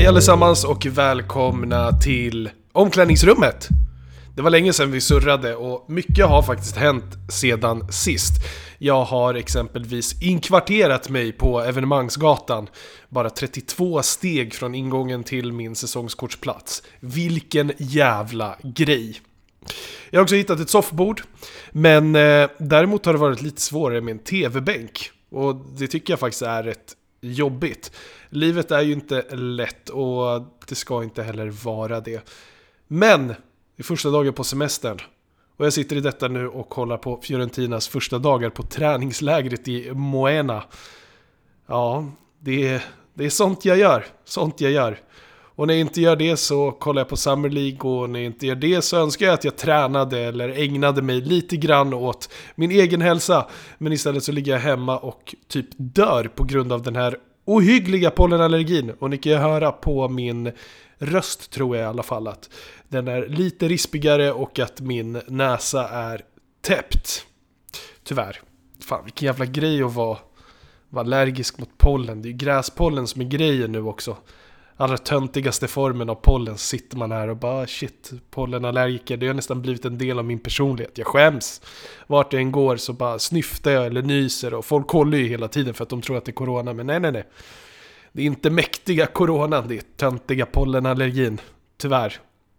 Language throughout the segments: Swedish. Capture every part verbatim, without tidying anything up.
allesammans och välkomna till omklädningsrummet. Det var länge sedan vi surrade och mycket har faktiskt hänt sedan sist. Jag har exempelvis inkvarterat mig på Evenemangsgatan, bara trettiotvå steg från ingången till min säsongskortsplats. Vilken jävla grej. Jag har också hittat ett soffbord, men eh, däremot har det varit lite svårare med en tv-bänk. Och det tycker jag faktiskt är rätt jobbigt. Livet är ju inte lätt och det ska inte heller vara det. Men det är första dagen på semestern. Och jag sitter i detta nu och kollar på Fiorentinas första dagar på träningslägret i Moena. Ja, det är, det är sånt jag gör. Sånt jag gör. Och när jag inte gör det så kollar jag på Summer League. Och när jag inte gör det så önskar jag att jag tränade eller ägnade mig lite grann åt min egen hälsa. Men istället så ligger jag hemma och typ dör på grund av den här ohyggliga pollenallergin. Och ni kan ju höra på min röst, tror jag i alla fall, att den är lite rispigare och att min näsa är täppt. Tyvärr. Fan, vilken jävla grej att vara, vara allergisk mot pollen. Det är ju gräspollen som är grejen nu också. Allra töntigaste formen av pollen sitter man här och bara shit, pollenallergiker. Det har nästan blivit en del av min personlighet. Jag skäms. Vart jag än går så bara snyftar jag eller nyser. Och folk kollar ju hela tiden för att de tror att det är corona. Men nej, nej, nej. Det är inte mäktiga coronan, det är töntiga pollenallergin. Tyvärr.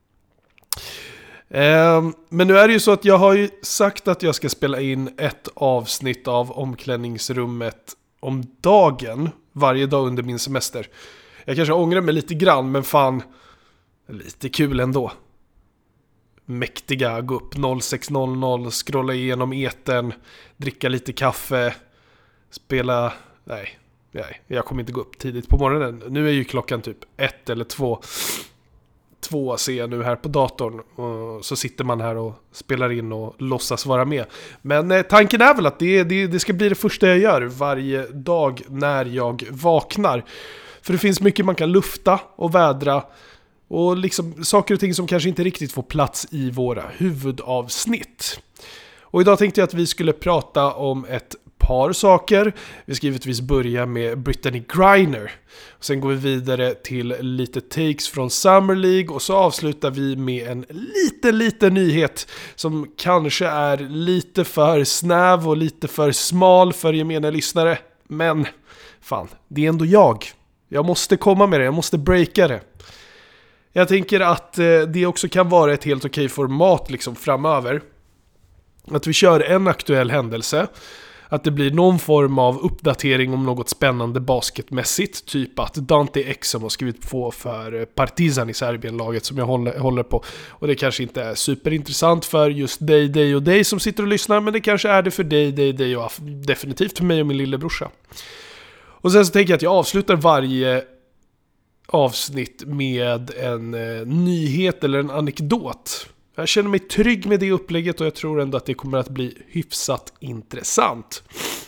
Eh, men nu är det ju så att jag har ju sagt att jag ska spela in ett avsnitt av omklädningsrummet om dagen. Varje dag under min semester. Jag kanske ångrar mig lite grann, men fan, lite kul ändå. Mäktiga, gå upp sex noll noll, scrolla igenom etern, dricka lite kaffe, spela... Nej, nej, jag kommer inte gå upp tidigt på morgonen. Nu är ju klockan typ ett eller två. Två ser jag nu här på datorn. Och så sitter man här och spelar in och låtsas vara med. Men eh, tanken är väl att det, det, det ska bli det första jag gör varje dag när jag vaknar. För det finns mycket man kan lufta och vädra. Och liksom saker och ting som kanske inte riktigt får plats i våra huvudavsnitt. Och idag tänkte jag att vi skulle prata om ett par saker. Vi ska givetvis börja med Brittany Griner. Och sen går vi vidare till lite takes från Summer League. Och så avslutar vi med en liten, liten nyhet som kanske är lite för snäv och lite för smal för gemene lyssnare. Men fan, det är ändå jag. Jag måste komma med det, jag måste breaka det. Jag tänker att eh, det också kan vara ett helt okej format liksom framöver. Att vi kör en aktuell händelse. Att det blir någon form av uppdatering om något spännande basketmässigt. Typ att Dante Exum har skrivit på för Partizan i Serbien-laget som jag håller, håller på. Och det kanske inte är superintressant för just dig, dig och dig som sitter och lyssnar. Men det kanske är det för dig, dig, dig och definitivt för mig och min lillebrorsa. Och sen så tänker jag att jag avslutar varje avsnitt med en eh, nyhet eller en anekdot. Jag känner mig trygg med det upplägget och jag tror ändå att det kommer att bli hyfsat intressant.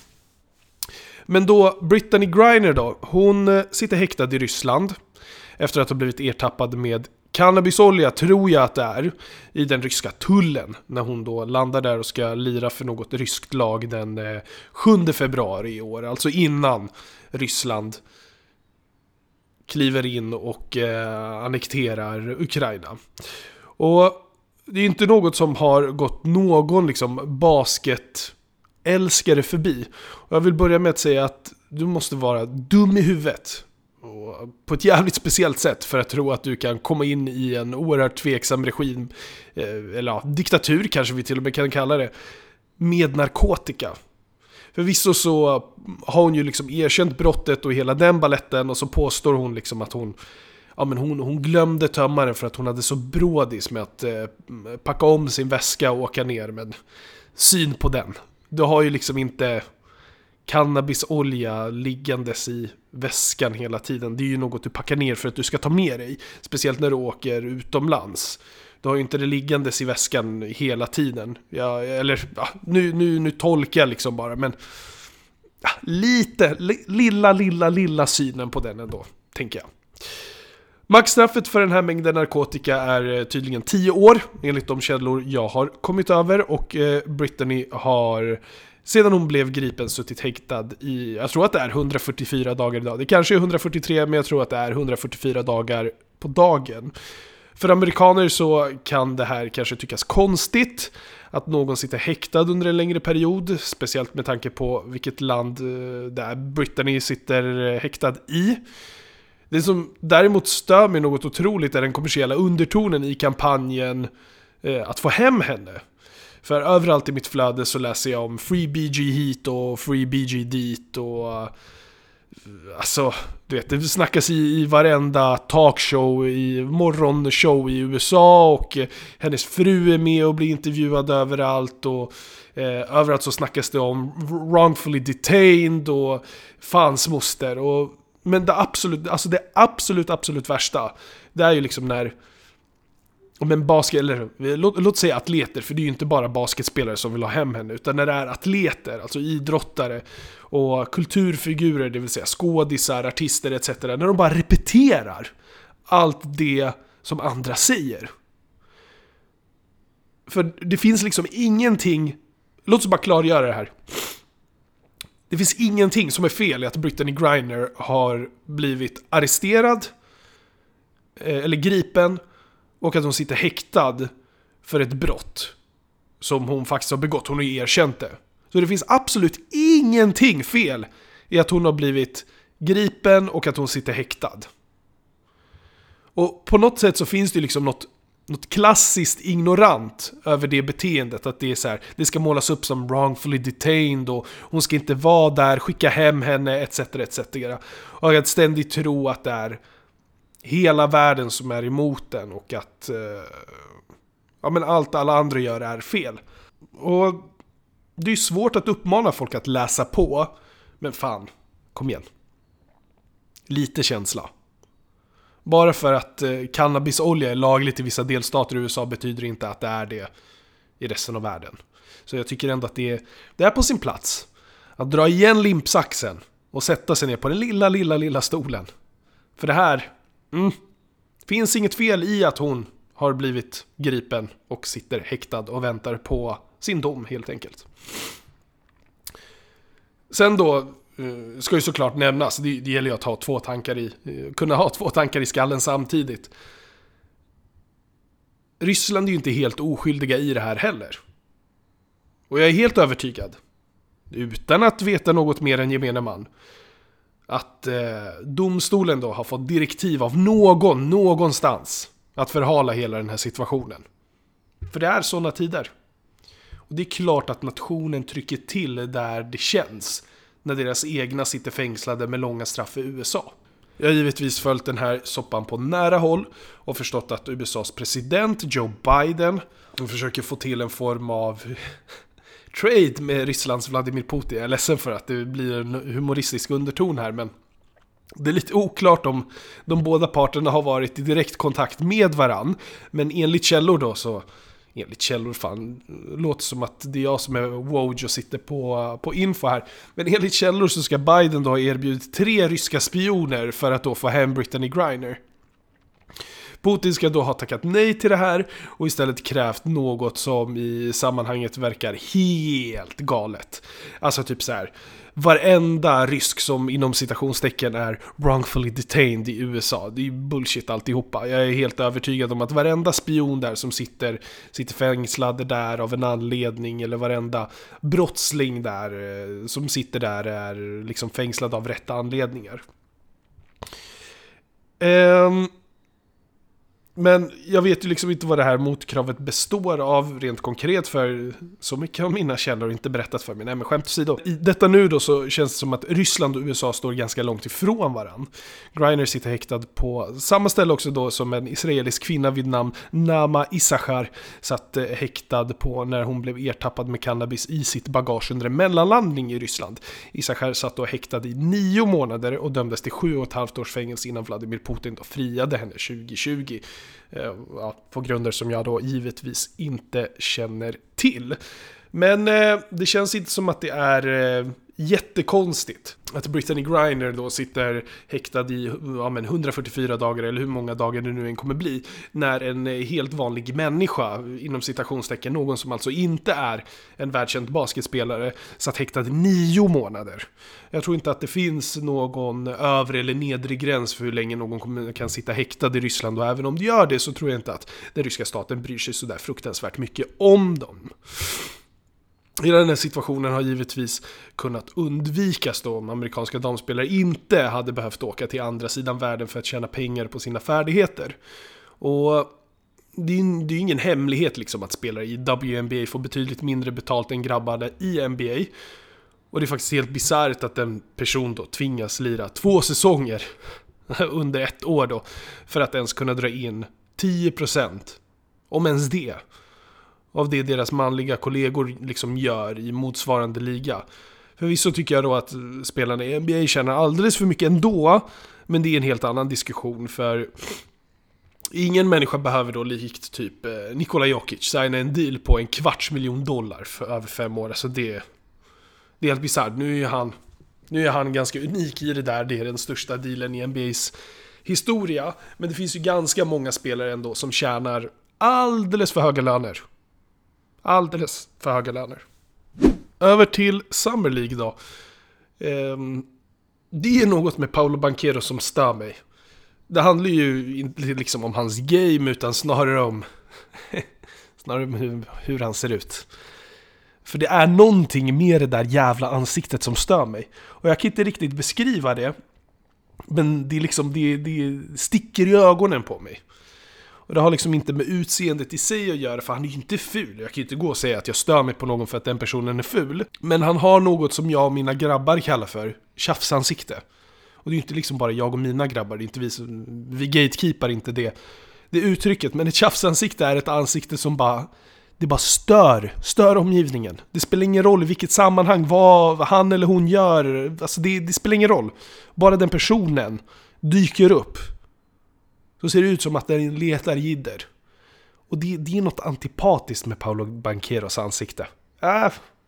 Men då, Brittany Griner då, hon eh, sitter häktad i Ryssland efter att ha blivit ertappad med cannabisolja, tror jag att det är, i den ryska tullen när hon då landar där och ska lira för något ryskt lag den eh, sjunde februari i år, alltså innan Ryssland kliver in och eh, annekterar Ukraina. Och det är inte något som har gått någon liksom basketälskare förbi. Och jag vill börja med att säga att du måste vara dum i huvudet. Och på ett jävligt speciellt sätt för att tro att du kan komma in i en oerhört tveksam regim, eh, eller ja, diktatur kanske vi till och med kan kalla det, med narkotika. Förvisso så har hon ju liksom erkänt brottet och hela den balletten, och så påstår hon liksom att hon, ja, men hon, hon glömde tömma den för att hon hade så brådis med att eh, packa om sin väska och åka ner. Men syn på den. Du har ju liksom inte cannabisolja liggandes i väskan hela tiden. Det är ju något du packar ner för att du ska ta med dig. Speciellt när du åker utomlands. Du har ju inte det liggandes i väskan hela tiden. Ja, eller ja, nu, nu, nu tolkar jag liksom bara. Men ja, lite, li, lilla, lilla, lilla synen på den ändå, tänker jag. Maxstraffet för den här mängden narkotika är tydligen tio år enligt de källor jag har kommit över, och eh, Brittany har sedan hon blev gripen suttit häktad i, jag tror att det är hundrafyrtiofyra dagar idag. Det kanske är hundrafyrtiotre, men jag tror att det är hundrafyrtiofyra dagar på dagen. För amerikaner så kan det här kanske tyckas konstigt att någon sitter häktad under en längre period, speciellt med tanke på vilket land där Brittany sitter häktad i. Det som däremot stör mig något otroligt är den kommersiella undertonen i kampanjen eh, att få hem henne. För överallt i mitt flöde så läser jag om Free B G hit och Free B G dit och alltså, du vet, det snackas i, i varenda talkshow, i morgonshow i U S A, och eh, hennes fru är med och blir intervjuad överallt, och eh, överallt så snackas det om wrongfully detained och fans moster. Och men det absolut, alltså det absolut, absolut värsta, det är ju liksom när men basket, eller låt, låt säga atleter, för det är ju inte bara basketspelare som vill ha hem henne, utan när det är atleter, alltså idrottare och kulturfigurer, det vill säga skådisar, artister et cetera, när de bara repeterar allt det som andra säger. För det finns liksom ingenting, låt oss bara klargöra det här. Det finns ingenting som är fel i att Brittany Griner har blivit arresterad eller gripen och att hon sitter häktad för ett brott som hon faktiskt har begått. Hon har ju erkänt det. Så det finns absolut ingenting fel i att hon har blivit gripen och att hon sitter häktad. Och på något sätt så finns det liksom något, något klassiskt ignorant över det beteendet, att det är så här, det ska målas upp som wrongfully detained och hon ska inte vara där, skicka hem henne etc etc. Och att ständigt tro att det är hela världen som är emot den och att eh, ja, men allt alla andra gör är fel. Och det är svårt att uppmana folk att läsa på, men fan, kom igen. Lite känsla. Bara för att eh, cannabisolja är lagligt i vissa delstater i U S A betyder inte att det är det i resten av världen. Så jag tycker ändå att det är, det är på sin plats att dra igen limpsaxen och sätta sig ner på den lilla, lilla, lilla stolen. För det här, mm, finns inget fel i att hon har blivit gripen och sitter häktad och väntar på sin dom helt enkelt. Sen då ska ju såklart nämnas, det, det gäller ju att ha två tankar i, kunna ha två tankar i skallen samtidigt. Ryssland är ju inte helt oskyldiga i det här heller. Och jag är helt övertygad, utan att veta något mer än gemene man, att eh, domstolen då har fått direktiv av någon, någonstans att förhala hela den här situationen. För det är sådana tider. Och det är klart att nationen trycker till där det känns, när deras egna sitter fängslade med långa straff i U S A. Jag har givetvis följt den här soppan på nära håll och förstått att U S A:s president Joe Biden försöker få till en form av trade med Rysslands Vladimir Putin. Jag är ledsen för att det blir en humoristisk underton här, men det är lite oklart om de båda parterna har varit i direkt kontakt med varann. Men enligt källor då så Enligt källor, fan, låter som att det är jag som är Woj och sitter på, på info här. Men enligt källor så ska Biden då ha erbjudit tre ryska spioner för att då få hem Brittany Griner. Putin ska då ha tackat nej till det här och istället krävt något som i sammanhanget verkar helt galet. Alltså typ så här: varenda rysk som inom citationstecken är wrongfully detained i U S A, det är ju bullshit alltihopa. Jag är helt övertygad om att varenda spion där som sitter, sitter fängslad där av en anledning, eller varenda brottsling där som sitter där är liksom fängslad av rätta anledningar. Ehm... Um, Men jag vet ju liksom inte vad det här motkravet består av rent konkret, för så mycket av mina källor inte berättat för mig. Nej, men skämt åsido. I detta nu då så känns det som att Ryssland och U S A står ganska långt ifrån varann. Griner sitter häktad på samma ställe också då som en israelisk kvinna vid namn Nama Issachar satt häktad på när hon blev ertappad med cannabis i sitt bagage under en mellanlandning i Ryssland. Issachar satt då häktad i nio månader och dömdes till sju och ett halvt års fängelse innan Vladimir Putin då friade henne tjugo tjugo. Ja, på grunder som jag då givetvis inte känner till. Men eh, det känns inte som att det är eh, jättekonstigt att Brittany Griner då sitter häktad i ja, men hundrafyrtiofyra dagar eller hur många dagar det nu än kommer bli, när en helt vanlig människa, inom citationstecken, någon som alltså inte är en världskänd basketspelare, satt häktad i nio månader. Jag tror inte att det finns någon övre eller nedre gräns för hur länge någon kan sitta häktad i Ryssland, och även om det gör det så tror jag inte att den ryska staten bryr sig så där fruktansvärt mycket om dem. Hela den här situationen har givetvis kunnat undvikas då om amerikanska damspelare inte hade behövt åka till andra sidan världen för att tjäna pengar på sina färdigheter. Och det är, det är ingen hemlighet liksom att spelare i W N B A får betydligt mindre betalt än grabbarna i N B A. Och det är faktiskt helt bisarrt att en person då tvingas lira två säsonger under ett år då för att ens kunna dra in tio procent, om ens det, av det deras manliga kollegor liksom gör i motsvarande liga. Förvisso tycker jag då att spelarna i N B A tjänar alldeles för mycket ändå, men det är en helt annan diskussion, för ingen människa behöver då likt typ Nikola Jokic signa en deal på en kvarts miljon dollar för över fem år. Alltså det, det är helt bizarrt. Nu är han, nu är han ganska unik i det där. Det är den största dealen i N B A:s historia. Men det finns ju ganska många spelare ändå som tjänar alldeles för höga löner. Alldeles för höga löner. Över till Summer League då. Ehm, det är något med Paolo Banchero som stör mig. Det handlar ju inte liksom om hans game, utan snarare om snarare om hur, hur han ser ut. För det är någonting med det där jävla ansiktet som stör mig. Och jag kan inte riktigt beskriva det, men det är liksom det, det sticker i ögonen på mig. Och det har liksom inte med utseendet i sig att göra, för han är ju inte ful. Jag kan ju inte gå och säga att jag stör mig på någon för att den personen är ful. Men han har något som jag och mina grabbar kallar för tjafsansikte. Och det är ju inte liksom bara jag och mina grabbar, det är inte vi som, vi gatekeepar inte det. Det är uttrycket, men ett tjafsansikte är ett ansikte som bara, det bara stör, stör omgivningen. Det spelar ingen roll i vilket sammanhang, vad han eller hon gör, alltså det, det spelar ingen roll. Bara den personen dyker upp, så ser det ut som att den letar jidder. Och det, det är något antipatiskt med Paolo Bancheros ansikte. Äh.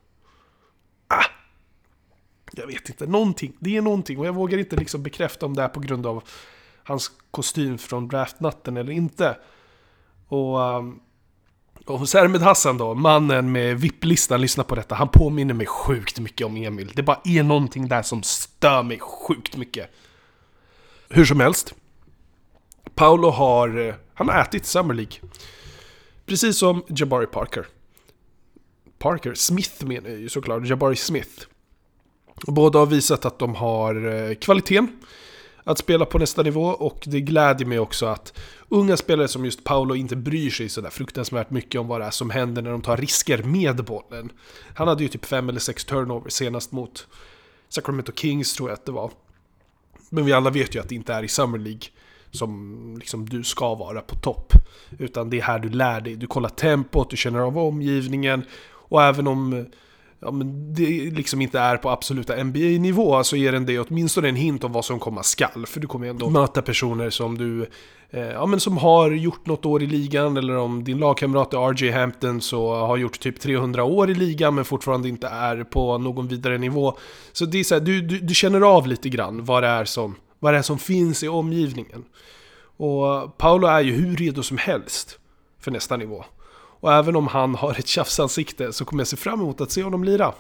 Ah. Jag vet inte, någonting. Det är någonting, och jag vågar inte liksom bekräfta om det är på grund av hans kostym från draftnatten eller inte. Och, um, och Sermed Hassan då, mannen med V I P-listan, lyssna på detta. Han påminner mig sjukt mycket om Emil. Det bara är någonting där som stör mig sjukt mycket. Hur som helst, Paolo har, han har ätit Summer League. Precis som Jabari Parker. Parker, Smith menar jag ju såklart, Jabari Smith. Båda har visat att de har kvaliteten att spela på nästa nivå, och det glädjer mig också att unga spelare som just Paolo inte bryr sig så där fruktansvärt mycket om vad det är som händer när de tar risker med bollen. Han hade ju typ fem eller sex turnovers senast mot Sacramento Kings, tror jag att det var. Men vi alla vet ju att det inte är i Summer League som liksom du ska vara på topp, utan det är här du lär dig. Du kollar tempot, du känner av omgivningen, och även om ja, men det liksom inte är på absoluta N B A-nivå, så ger den dig åtminstone en hint om vad som komma skall. För du kommer ändå möta personer som du eh, ja, men som har gjort något år i ligan, eller om din lagkamrat är R J Hampton så har gjort typ trehundra år i ligan men fortfarande inte är på någon vidare nivå. Så det är så här, du, du, du känner av lite grann vad det är som, vad det är som finns i omgivningen. Och Paolo är ju hur redo som helst för nästa nivå. Och även om han har ett tjafsansikte så kommer jag se fram emot att se honom lira.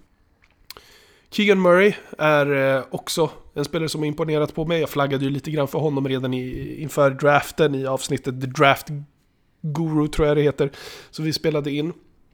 Keegan Murray är också en spelare som har imponerat på mig. Jag flaggade ju lite grann för honom redan i, inför draften i avsnittet The Draft Guru, tror jag det heter, så vi spelade in.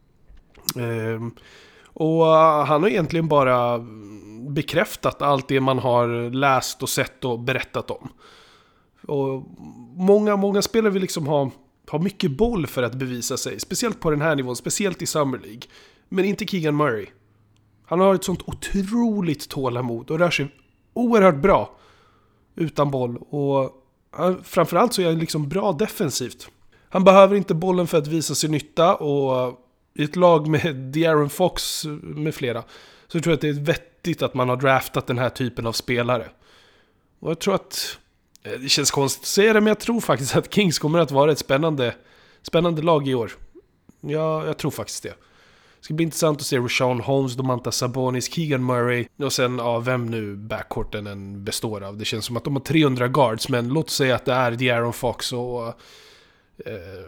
Ehm, och han har egentligen bara bekräftat allt det man har läst och sett och berättat om. Och många, många spelare vill liksom ha har mycket boll för att bevisa sig, speciellt på den här nivån, speciellt i Summer League. Men inte Keegan Murray. Han har ett sånt otroligt tålamod och rör sig oerhört bra utan boll, och framförallt så är han liksom bra defensivt. Han behöver inte bollen för att visa sig nytta, och i ett lag med De'Aaron Fox med flera så tror jag att det är vettigt att man har draftat den här typen av spelare. Och jag tror att det känns konstigt att säga det, men jag tror faktiskt att Kings kommer att vara ett spännande, spännande lag i år. Ja, jag tror faktiskt det. Det ska bli intressant att se Rashawn Holmes, Domantas Sabonis, Keegan Murray och sen, ja, vem nu backcourten än består av. Det känns som att de har trehundra guards, men låt säga att det är De'Aaron Fox och eh,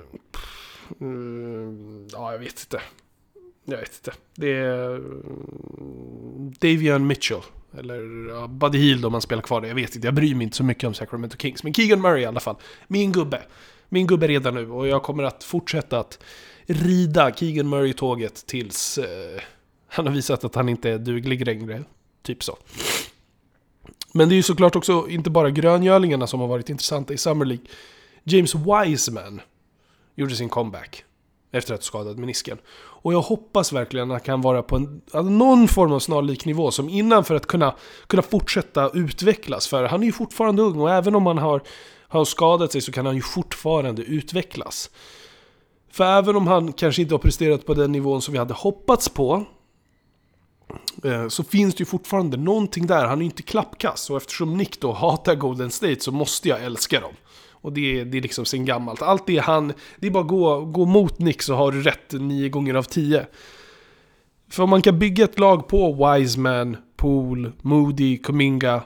mm, ja, jag vet inte. Jag vet inte. Det är Davion Mitchell eller ja, Buddy Hield om man spelar kvar det. Jag vet inte, jag bryr mig inte så mycket om Sacramento Kings. Men Keegan Murray i alla fall. Min gubbe. Min gubbe redan nu. Och jag kommer att fortsätta att rida Keegan Murray-tåget tills eh, han har visat att han inte är duglig längre. Typ så. Men det är ju såklart också inte bara gröngölingarna som har varit intressanta i Summer League. James Wiseman gjorde sin comeback efter att skadad menisken. Och jag hoppas verkligen att han kan vara på en, någon form av snarlik nivå som innan för att kunna, kunna fortsätta utvecklas. För han är ju fortfarande ung och även om han har, har skadat sig så kan han ju fortfarande utvecklas. För även om han kanske inte har presterat på den nivån som vi hade hoppats på, så finns det ju fortfarande någonting där. Han är ju inte klappkass, och eftersom Nick då hatar Golden State så måste jag älska dem. Och det är, det är liksom sen gammalt. Allt det han, det är bara gå, gå mot Nick så har du rätt nio gånger av tio. För om man kan bygga ett lag på Wiseman, Poole, Moody, Kuminga,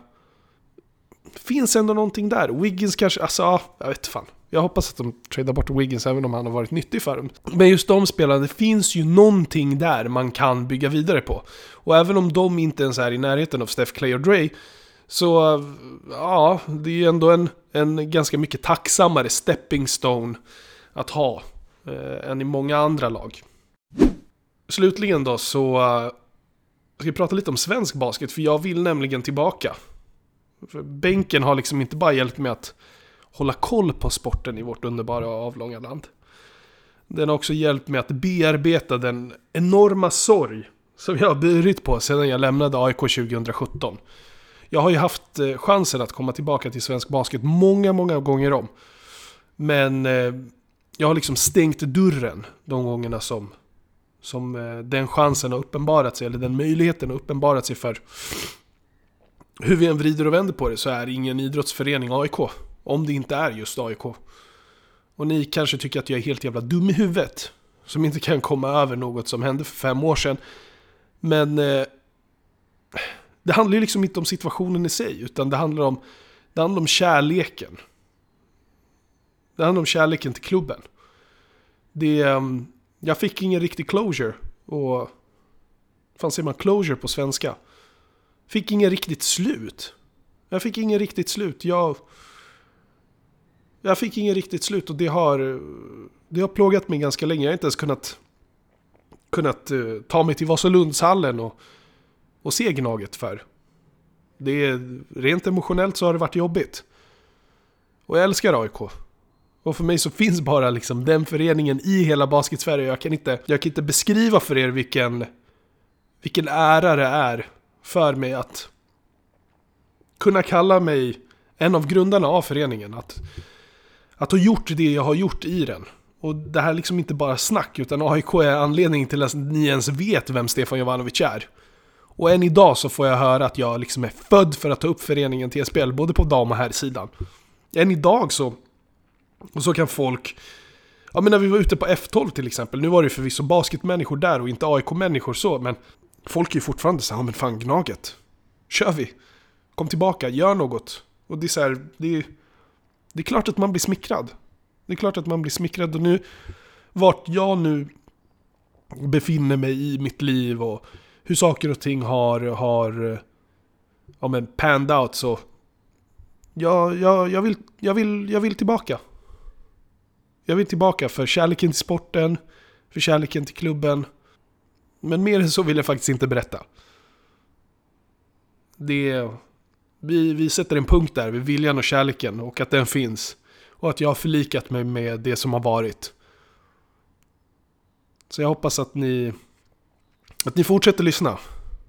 finns ändå någonting där. Wiggins kanske, alltså ja, jag vet fan. Jag hoppas att de tradar bort Wiggins även om han har varit nyttig för dem. Men just de spelarna, det finns ju någonting där man kan bygga vidare på. Och även om de inte ens är i närheten av Steph, Clay och Dre, så ja, det är ju ändå en, en ganska mycket tacksammare stepping stone att ha eh, än i många andra lag. Slutligen då så uh, ska vi prata lite om svensk basket, för jag vill nämligen tillbaka. För bänken har liksom inte bara hjälpt mig att hålla koll på sporten i vårt underbara avlånga land. Den har också hjälpt mig att bearbeta den enorma sorg som jag har burit på sedan jag lämnade A I K tjugohundrasjutton. Jag har ju haft chansen att komma tillbaka till svensk basket många, många gånger om. Men eh, jag har liksom stängt dörren de gångerna som, som eh, den chansen har uppenbarat sig, eller den möjligheten har uppenbarat sig. För hur vi än vrider och vänder på det så är ingen idrottsförening A I K, om det inte är just A I K. Och ni kanske tycker att jag är helt jävla dum i huvudet som inte kan komma över något som hände för fem år sedan. Men eh, det handlar ju liksom inte om situationen i sig, utan det handlar om, det handlar om kärleken. Det handlar om kärleken till klubben. Det, um, jag fick ingen riktig closure. Och fan säger man closure på svenska? Fick ingen riktigt slut. Jag fick ingen riktigt slut. Jag, jag fick ingen riktigt slut och det har, det har plågat mig ganska länge. Jag har inte ens kunnat, kunnat uh, ta mig till Vasalundshallen och och se Gnaget för. Det är, rent emotionellt så har det varit jobbigt. Och jag älskar A I K. Och för mig så finns bara liksom den föreningen i hela basket-Sverige. Jag kan inte, jag kan inte beskriva för er vilken, vilken ära det är för mig att kunna kalla mig en av grundarna av föreningen. Att, att ha gjort det jag har gjort i den. Och det här är liksom inte bara snack, utan A I K är anledningen till att ni ens vet vem Stefan Jovanovic är. Och än idag så får jag höra att jag liksom är född för att ta upp föreningen till S P L, både på dam- och här sidan. Än idag så, och så kan folk, ja men när vi var ute på F tolv till exempel, nu var det ju förvisso basketmänniskor där och inte A I K-människor så, men folk är ju fortfarande så här, ja men fan Gnaget, kör vi, kom tillbaka, gör något. Och det är så här, det är, det är klart att man blir smickrad. Det är klart att man blir smickrad, och nu, vart jag nu befinner mig i mitt liv och hur saker och ting har, har ja men panned out, så jag, jag, jag, vill, jag, vill, jag vill tillbaka. Jag vill tillbaka för kärleken till sporten, för kärleken till klubben. Men mer än så vill jag faktiskt inte berätta. Det, vi, vi sätter en punkt där vid viljan och kärleken, och att den finns. Och att jag har förlikat mig med det som har varit. Så jag hoppas att ni Att ni fortsätter lyssna.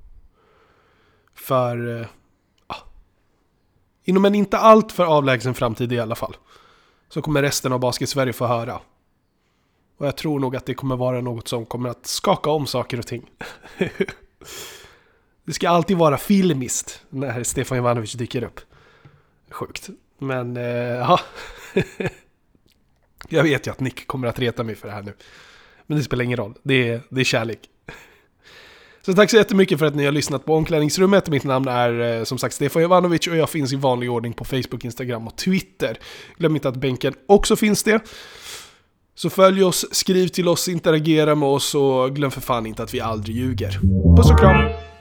För eh, inom en inte allt för avlägsen framtid i alla fall, så kommer resten av Basket-Sverige få höra. Och jag tror nog att det kommer vara något som kommer att skaka om saker och ting. Det ska alltid vara filmiskt när Stefan Jovanovic dyker upp. Sjukt. Men eh, ja. Jag vet ju att Nick kommer att reta mig för det här nu. Men det spelar ingen roll. Det är, det är kärlek. Så tack så jättemycket för att ni har lyssnat på Omklädningsrummet. Mitt namn är som sagt Stefan Jovanovic och jag finns i vanlig ordning på Facebook, Instagram och Twitter. Glöm inte att bänken också finns det. Så följ oss, skriv till oss, interagera med oss och glöm för fan inte att vi aldrig ljuger. Puss och kram!